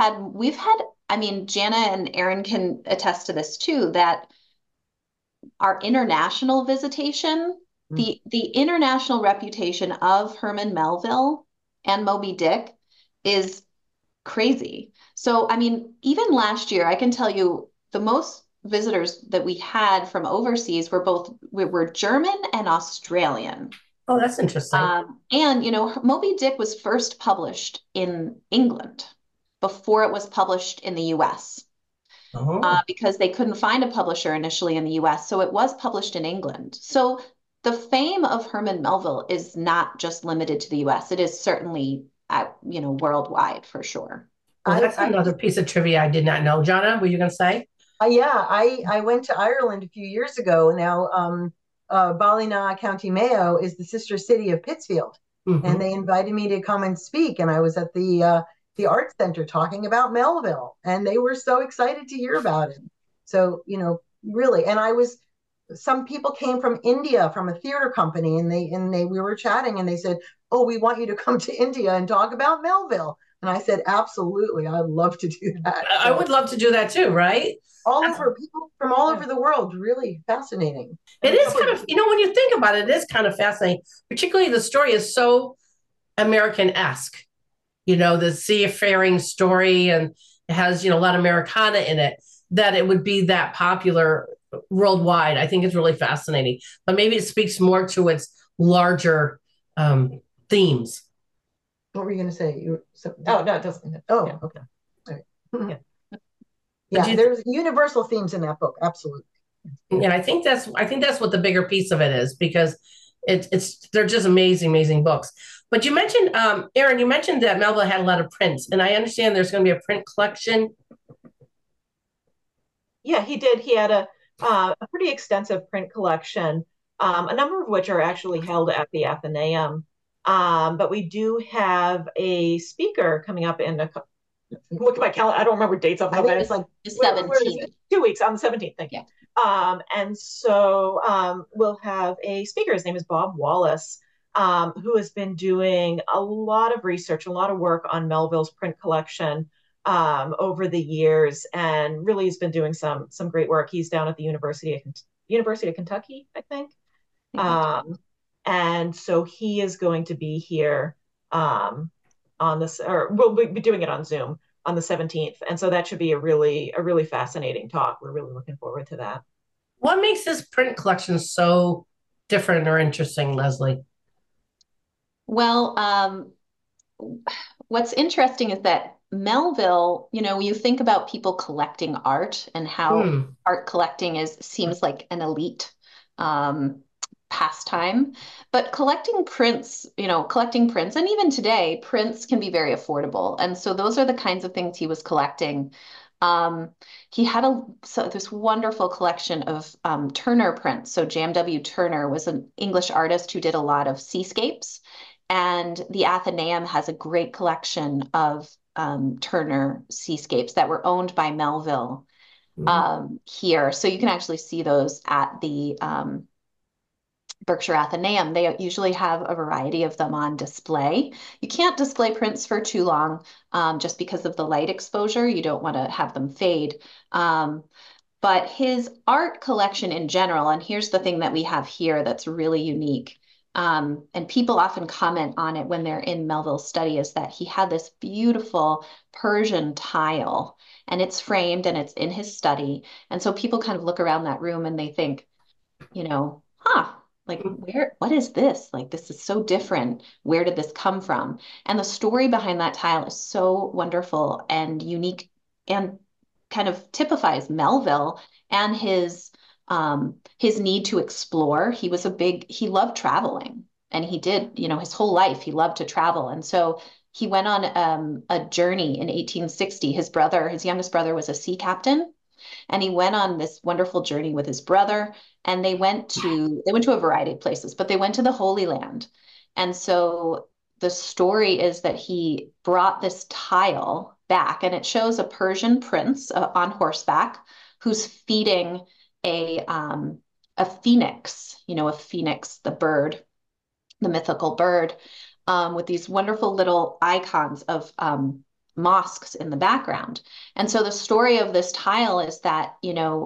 Jana and Erin can attest to this too, that our international visitation, the international reputation of Herman Melville and Moby Dick is crazy. So, I mean, even last year, I can tell you the most visitors that we had from overseas were German and Australian. Oh, that's interesting. And, Moby Dick was first published in England before it was published in the US. Because they couldn't find a publisher initially in the US. So it was published in England. So the fame of Herman Melville is not just limited to the US. It is certainly worldwide for sure. Well, that's another piece of trivia I did not know. Jonna, were you going to say? Yeah, I went to Ireland a few years ago. Now, Ballina, County Mayo is the sister city of Pittsfield, and they invited me to come and speak. And I was at the Arts Center talking about Melville, and they were so excited to hear about it. So, really, and some people came from India from a theater company, and we were chatting, and they said, "Oh, we want you to come to India and talk about Melville." And I said, "Absolutely, I'd love to do that." I would love to do that too, right? People from all over the world, really fascinating. It is kind of, when you think about it, it is kind of fascinating. Particularly the story is so American-esque. The seafaring story, and it has, a lot of Americana in it, that it would be that popular worldwide. I think it's really fascinating. But maybe it speaks more to its larger themes. What were you going to say? No, it doesn't. Oh, yeah. Okay. All right. Yeah, there's universal themes in that book. Absolutely. And I think that's what the bigger piece of it is, because they're just amazing books. But you mentioned, Aaron, you mentioned that Melville had a lot of prints, and I understand there's going to be a print collection. Yeah, he did. He had a pretty extensive print collection, a number of which are actually held at the Athenaeum. But we do have a speaker coming up in look at my calendar. I don't remember dates off the top of my head. It's like the 17th. 2 weeks on the 17th. Thank you. Yeah. And so we'll have a speaker. His name is Bob Wallace, who has been doing a lot of research, a lot of work on Melville's print collection over the years, and really has been doing some great work. He's down at the University of Kentucky, I think. And so he is going to be here on this, or we'll be doing it on Zoom on the 17th. And so that should be a really fascinating talk. We're really looking forward to that. What makes this print collection so different or interesting, Leslie? Well, what's interesting is that Melville, you think about people collecting art and how art collecting seems like an elite pastime, but collecting prints, and even today, prints can be very affordable. And so those are the kinds of things he was collecting. He had this wonderful collection of Turner prints. So J.M.W. Turner was an English artist who did a lot of seascapes, and the Athenaeum has a great collection of Turner seascapes that were owned by Melville here. So you can actually see those at the Berkshire Athenaeum. They usually have a variety of them on display. You can't display prints for too long just because of the light exposure. You don't want to have them fade. But his art collection in general, and here's the thing that we have here that's really unique, and people often comment on it when they're in Melville's study, is that he had this beautiful Persian tile, and it's framed and it's in his study. And so people kind of look around that room and they think, like, what is this? Like, this is so different. Where did this come from? And the story behind that tile is so wonderful and unique, and kind of typifies Melville and his need to explore. He loved traveling, and he did, his whole life, he loved to travel. And so he went on a journey in 1860. His youngest brother was a sea captain, and he went on this wonderful journey with his brother, and they went to a variety of places, but they went to the Holy Land. And so the story is that he brought this tile back, and it shows a Persian prince on horseback who's feeding a phoenix, the bird, the mythical bird, with these wonderful little icons of mosques in the background. And so the story of this tile is that,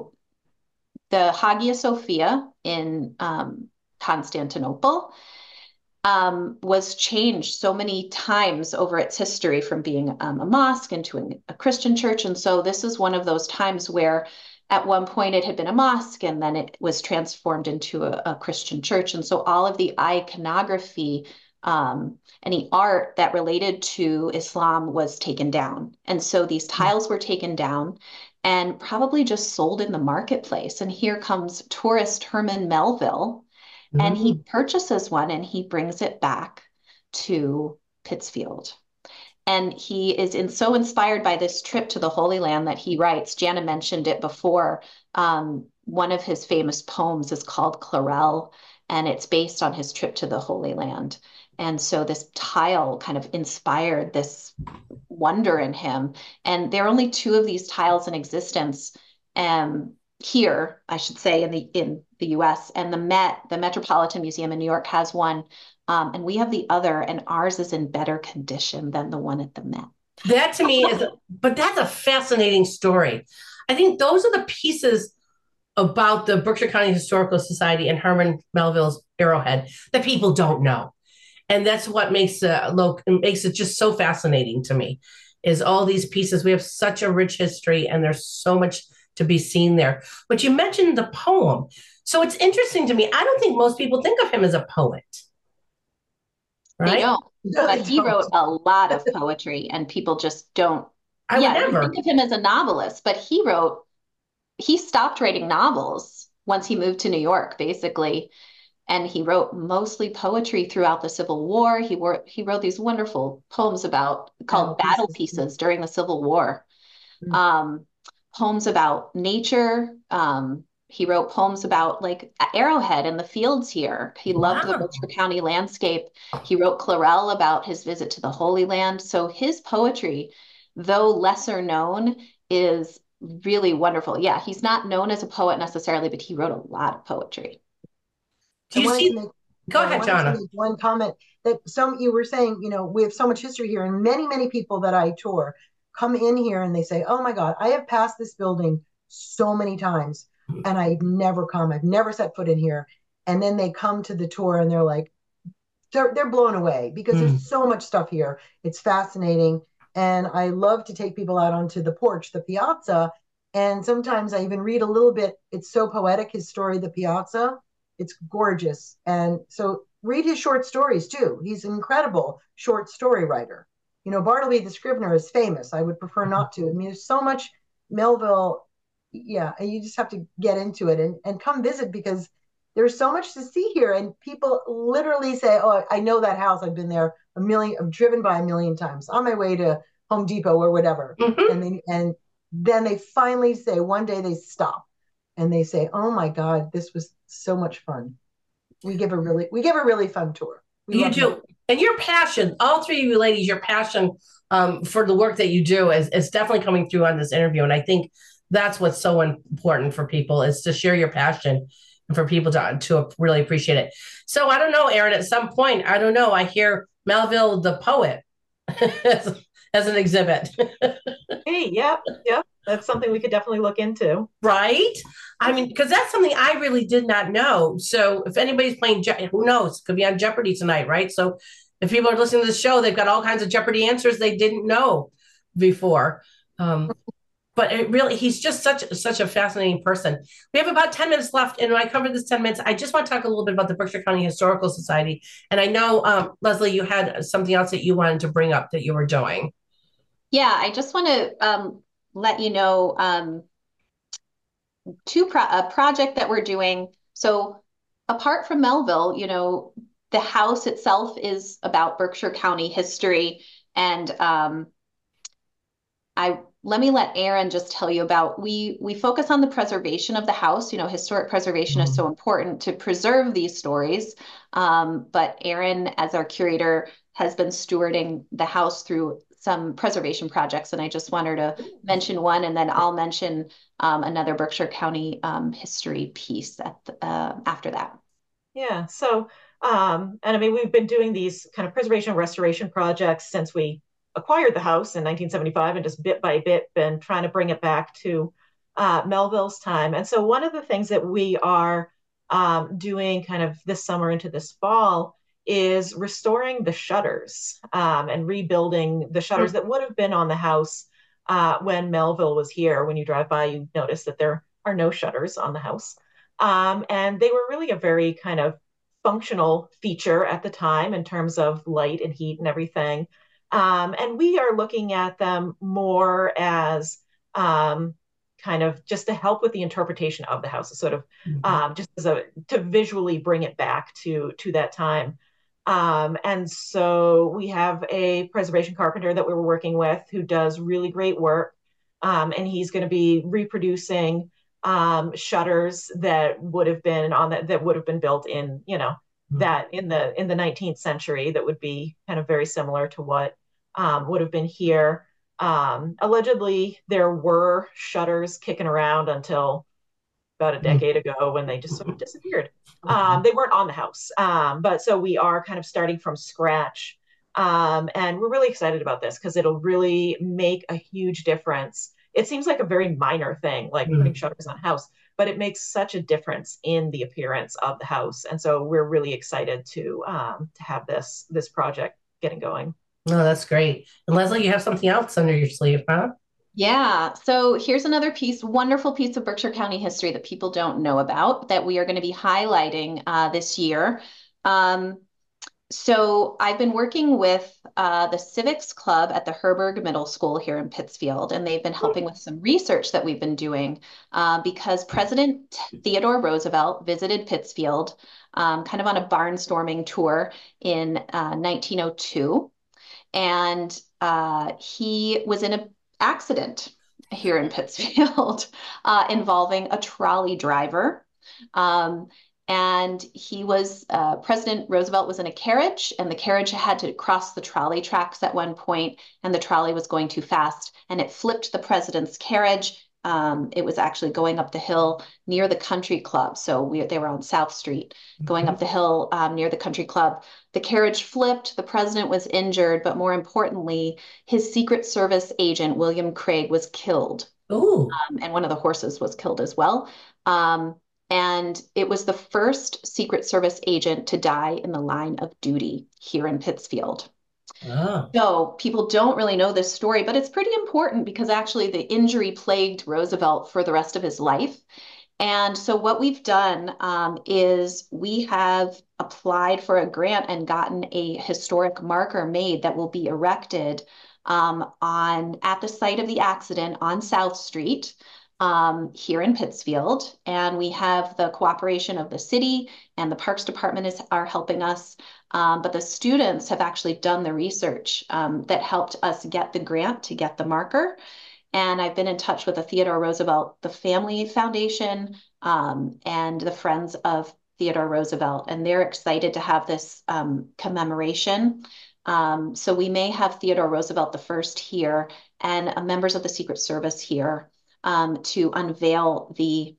the Hagia Sophia in Constantinople was changed so many times over its history, from being a mosque into a Christian church. And so this is one of those times where at one point it had been a mosque, and then it was transformed into a Christian church. And so all of the iconography, any art that related to Islam, was taken down. And so these tiles were taken down and probably just sold in the marketplace. And here comes tourist Herman Melville, and he purchases one and he brings it back to Pittsfield. And he is so inspired by this trip to the Holy Land that he writes. Jana mentioned it before. One of his famous poems is called Clarel, and it's based on his trip to the Holy Land. And so this tile kind of inspired this wonder in him. And there are only 2 of these tiles in existence here, I should say, in the US. And the Metropolitan Museum in New York has one. And we have the other, and ours is in better condition than the one at the Met. That to me but that's a fascinating story. I think those are the pieces about the Berkshire County Historical Society and Herman Melville's Arrowhead that people don't know. And that's what makes it just so fascinating to me, is all these pieces. We have such a rich history, and there's so much to be seen there. But you mentioned the poem. So it's interesting to me. I don't think most people think of him as a poet. Right? They don't. But he wrote a lot of poetry, and people just don't. I remember. Think of him as a novelist, but he stopped writing novels once he moved to New York, basically. And he wrote mostly poetry throughout the Civil War. He wrote these wonderful poems called Battle Pieces during the Civil War. Poems about nature. He wrote poems about like Arrowhead and the fields here. He loved the Berkshire County landscape. He wrote Clarel about his visit to the Holy Land. So his poetry, though lesser known, is really wonderful. Yeah, he's not known as a poet necessarily, but he wrote a lot of poetry. Do you see? Go ahead, Jana. One comment that you were saying, we have so much history here, and many, many people that I tour come in here and they say, oh my God, I have passed this building so many times and I've never set foot in here. And then they come to the tour and they're like, they're blown away because there's so much stuff here. It's fascinating. And I love to take people out onto the porch, the piazza. And sometimes I even read a little bit. It's so poetic, his story, The Piazza. It's gorgeous. And so read his short stories too. He's an incredible short story writer. Bartleby the Scrivener is famous. I would prefer not to. I mean, there's so much Melville. Yeah. And you just have to get into it and come visit because there's so much to see here. And people literally say, oh, I know that house. I've been there I've driven by 1,000,000 times on my way to Home Depot or whatever. And then they finally say, one day they stop and they say, oh my God, this was so much fun. We give a really fun tour. You do. And your passion, all 3 of you ladies, your passion for the work that you do is definitely coming through on this interview. And I think that's what's so important for people, is to share your passion and for people to really appreciate it. So I don't know, Erin, at some point, I hear Melville the poet as an exhibit. Hey, yep. That's something we could definitely look into. Right? I mean, because that's something I really did not know. So if anybody's playing, who knows? Could be on Jeopardy tonight, right? So if people are listening to the show, they've got all kinds of Jeopardy answers they didn't know before. But he's just such a fascinating person. We have about 10 minutes left, and when I cover this 10 minutes, I just want to talk a little bit about the Berkshire County Historical Society. And I know, Leslie, you had something else that you wanted to bring up that you were doing. Yeah, I just want to let you know a project that we're doing. So apart from Melville, the house itself is about Berkshire County history, and let me let Erin just tell you about, we focus on the preservation of the house. Historic preservation is so important to preserve these stories. But Erin, as our curator, has been stewarding the house through some preservation projects. And I just want her to mention one, and then I'll mention another Berkshire County history piece after that. Yeah. So, and I mean, we've been doing these kind of preservation and restoration projects since we acquired the house in 1975, and just bit by bit been trying to bring it back to Melville's time. And so one of the things that we are doing kind of this summer into this fall is restoring the shutters and rebuilding the shutters that would have been on the house when Melville was here. When you drive by, you notice that there are no shutters on the house. And they were really a very kind of functional feature at the time in terms of light and heat and everything. And we are looking at them more as kind of just to help with the interpretation of the house, sort of just as to visually bring it back to that time. And so we have a preservation carpenter that we were working with who does really great work. And he's going to be reproducing shutters that would have been that would have been built in, that in the 19th century, that would be kind of very similar to what would have been here. Allegedly, there were shutters kicking around until about a decade ago when they just sort of disappeared. They weren't on the house. But so we are kind of starting from scratch. And we're really excited about this because it'll really make a huge difference. It seems like a very minor thing, like putting shutters on a house, but it makes such a difference in the appearance of the house. And so we're really excited to have this project getting going. No, that's great. And Leslie, you have something else under your sleeve, huh? Yeah. So here's another wonderful piece of Berkshire County history that people don't know about that we are going to be highlighting this year. So I've been working with the Civics Club at the Herberg Middle School here in Pittsfield, and they've been helping with some research that we've been doing because President Theodore Roosevelt visited Pittsfield kind of on a barnstorming tour in 1902. And he was in an accident here in Pittsfield involving a trolley driver. And he was, President Roosevelt was in a carriage, and the carriage had to cross the trolley tracks at one point, and the trolley was going too fast, and it flipped the president's carriage. It was actually going up the hill near the country club. So they were on South Street, going up the hill near the country club. The carriage flipped, the president was injured, but more importantly, his Secret Service agent, William Craig, was killed. And one of the horses was killed as well. And it was the first Secret Service agent to die in the line of duty here in Pittsfield. So people don't really know this story, but it's pretty important because actually the injury plagued Roosevelt for the rest of his life. And so what we've done is we have applied for a grant and gotten a historic marker made that will be erected at the site of the accident on South Street. Here in Pittsfield, and we have the cooperation of the city and the Parks Department are helping us, but the students have actually done the research that helped us get the grant to get the marker. And I've been in touch with the Theodore Roosevelt, the Family Foundation, and the Friends of Theodore Roosevelt, and they're excited to have this commemoration. So we may have Theodore Roosevelt the first here and members of the Secret Service here to unveil the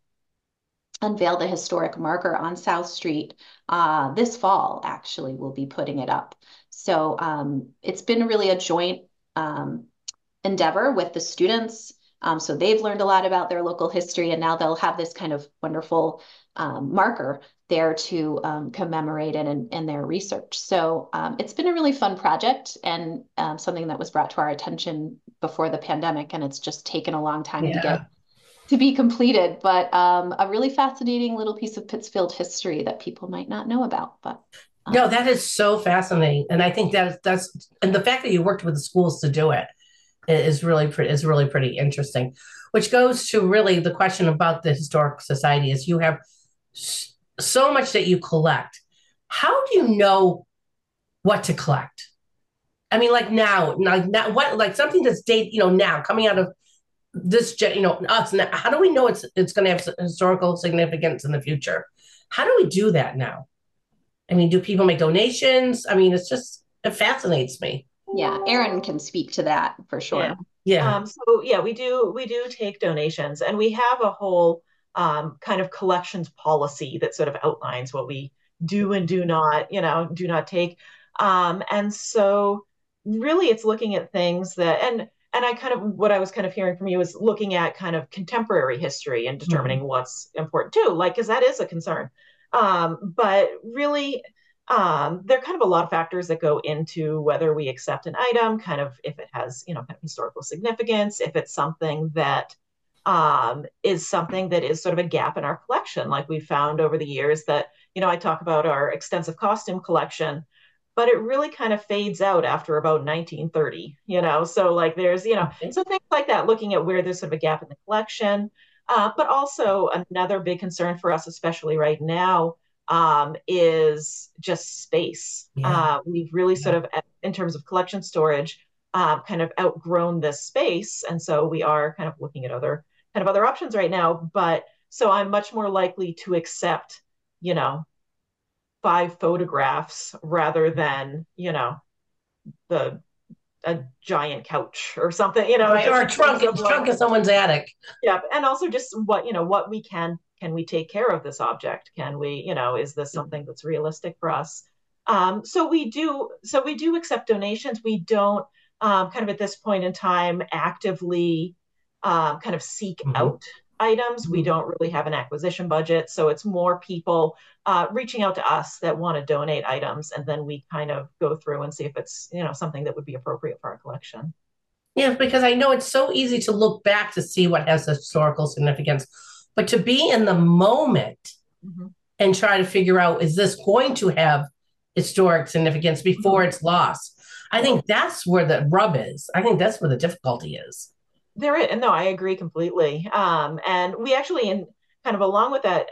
historic marker on South Street this fall. Actually, we'll be putting it up. So it's been really a joint endeavor with the students. So they've learned a lot about their local history, and now they'll have this kind of wonderful marker there to commemorate it in their research. So it's been a really fun project and something that was brought to our attention before the pandemic, and it's just taken a long time to be completed, but a really fascinating little piece of Pittsfield history that people might not know about. But no, that is so fascinating, and I think that's and the fact that you worked with the schools to do it is really pretty interesting. Which goes to really the question about the Historic Society is you have so much that you collect. How do you know what to collect? I mean, like now, what, like something that's now coming out of this, us. Now, how do we know it's going to have historical significance in the future? How do we do that now? I mean, do people make donations? I mean, it fascinates me. Yeah, Erin can speak to that for sure. Yeah. So yeah, we do take donations, and we have a whole kind of collections policy that sort of outlines what we do and do not take. And so really it's looking at things that, and I kind of, what I was kind of hearing from you is looking at kind of contemporary history and determining what's important too, like, because that is a concern. But really, there are kind of a lot of factors that go into whether we accept an item, kind of if it has, kind of historical significance, if it's something that is sort of a gap in our collection. Like we found over the years that, I talk about our extensive costume collection, but it really kind of fades out after about 1930, so like there's, so things like that, looking at where there's sort of a gap in the collection. But also another big concern for us, especially right now, is just space. Yeah. We've really sort of, in terms of collection storage, kind of outgrown this space. And so we are kind of looking at other options right now. But so I'm much more likely to accept, 5 photographs rather than, a giant couch or something, right, or a trunk of someone's attic. Yeah, and also just what we can we take care of this object? Can we, is this something that's realistic for us? So we do accept donations. We don't kind of at this point in time actively kind of seek out items. We don't really have an acquisition budget, so it's more people reaching out to us that want to donate items, and then we kind of go through and see if it's something that would be appropriate for our collection. Yeah, because I know it's so easy to look back to see what has historical significance, but to be in the moment and try to figure out, is this going to have historic significance before it's lost? I think that's where the rub is. I think that's where the difficulty is. There is, and no, I agree completely. And we actually, in kind of along with that,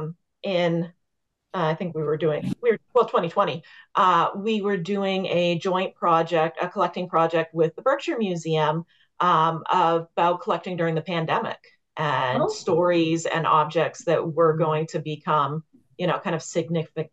I think 2020, we were doing a joint project, a collecting project with the Berkshire Museum about collecting during the pandemic and stories and objects that were going to become, kind of significant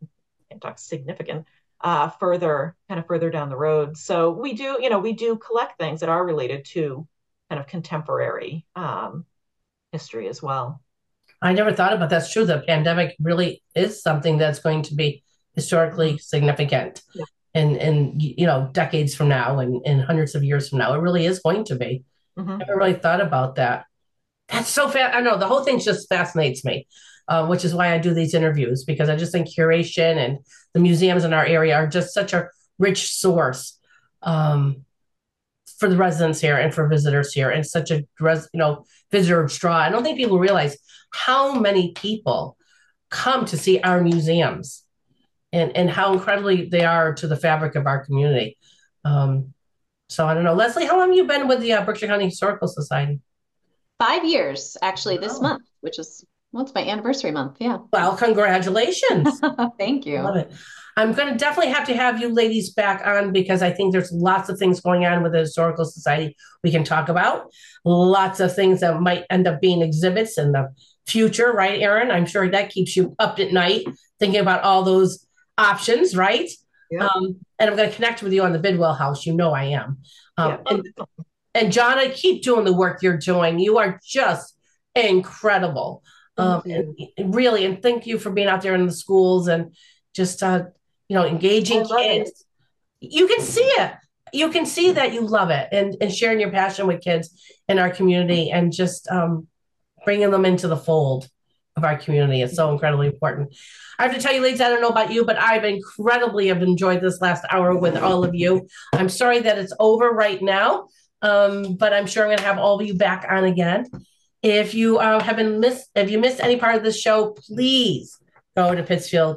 further down the road. So we do collect things that are related to kind of contemporary history as well. I never thought about that. That's true. The pandemic really is something that's going to be historically significant in decades from now and hundreds of years from now. It really is going to be. I never really thought about that. That's so fast. I know the whole thing just fascinates me, which is why I do these interviews, because I just think curation and the museums in our area are just such a rich source for the residents here and for visitors here, and such a visitor draw. I don't think people realize how many people come to see our museums and how incredibly they are to the fabric of our community. So I don't know, Leslie, how long have you been with the Berkshire County Historical Society? 5 years, actually, this month, which is, it's my anniversary month. Yeah. Well, congratulations. Thank you. Love it. I'm going to definitely have to have you ladies back on, because I think there's lots of things going on with the Historical Society we can talk about. Lots of things that might end up being exhibits in the future, right, Erin? I'm sure that keeps you up at night thinking about all those options, right? Yeah. And I'm going to connect with you on the Bidwell House. I am. And Jonna, keep doing the work you're doing. You are just incredible. And really, and thank you for being out there in the schools and just engaging kids. You can see it. You can see that you love it, and sharing your passion with kids in our community, and just bringing them into the fold of our community is so incredibly important. I have to tell you, ladies, I don't know about you, but I've incredibly have enjoyed this last hour with all of you. I'm sorry that it's over right now, but I'm sure I'm going to have all of you back on again. If you if you missed any part of this show, please go to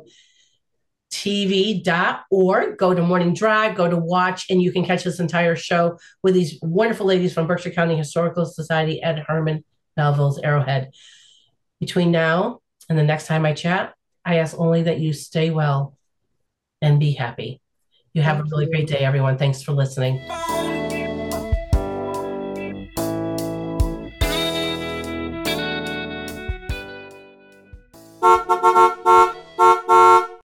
PittsfieldTV.org, go to Morning Drive, go to watch, and you can catch this entire show with these wonderful ladies from Berkshire County Historical Society, Ed Herman, Melville's Arrowhead. Between now and the next time I chat, I ask only that you stay well and be happy. You have a really great day, everyone. Thanks for listening.